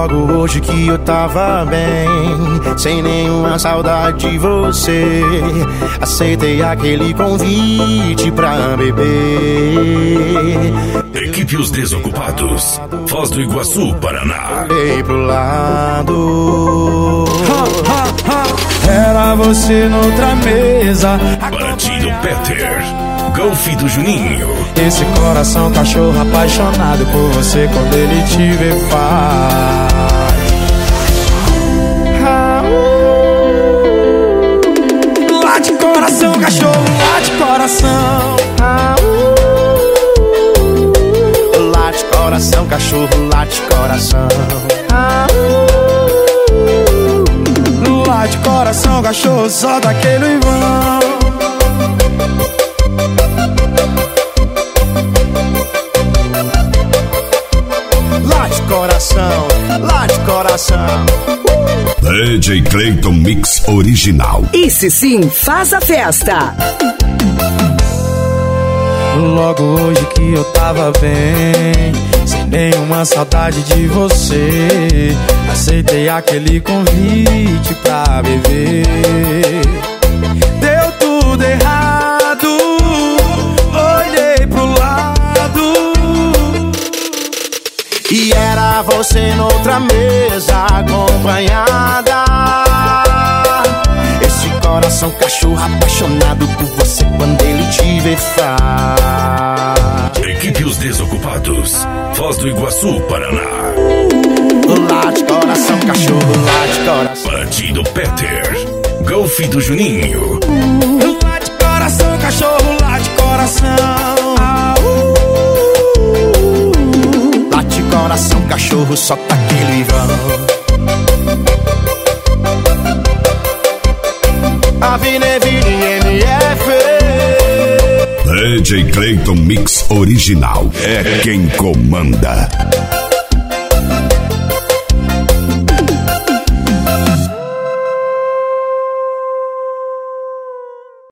Logo hoje que eu tava bem, sem nenhuma saudade de você, aceitei aquele convite pra beber. Equipe Os Desocupados, Foz do Iguaçu, Paraná. Olhei pro lado, era você noutra mesa. Partido Peter, Golfe do Juninho. Esse coração cachorro apaixonado por você, quando ele te vê faz. Late coração, cachorro, late coração. Late coração, cachorro, late coração. Late coração, cachorro, só daquele Ivão. Late coração, late coração. DJ Clayton Mix Original. Esse sim faz a festa. Logo hoje que eu tava bem, sem nenhuma saudade de você, aceitei aquele convite pra beber. Deu tudo errado, olhei pro lado, e era você noutra mesa acompanhada. Esse coração cachorro apaixonado por você, quando ele te vê faz. Equipe Os Desocupados, Foz do Iguaçu, Paraná. Late coração, cachorro, late coração. Partido Peter, Golfe do Juninho. Late coração, cachorro, late coração. Late coração, cachorro, só tá aquele Ivão. Avenida MF. DJ Clayton Mix Original é quem comanda.